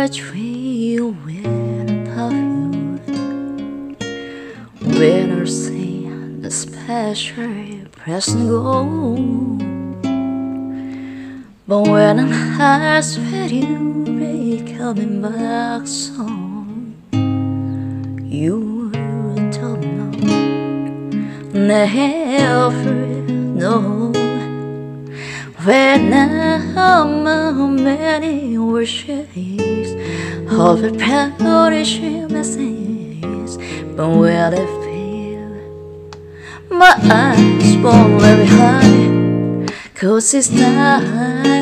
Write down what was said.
a tree without you. When I see the special present go, but when I'm asked with you, they coming back soon. You don't know, never know. When I'm many wishes of a proudest messages, but when I feel my eyes won't let me hide, 'cause it's not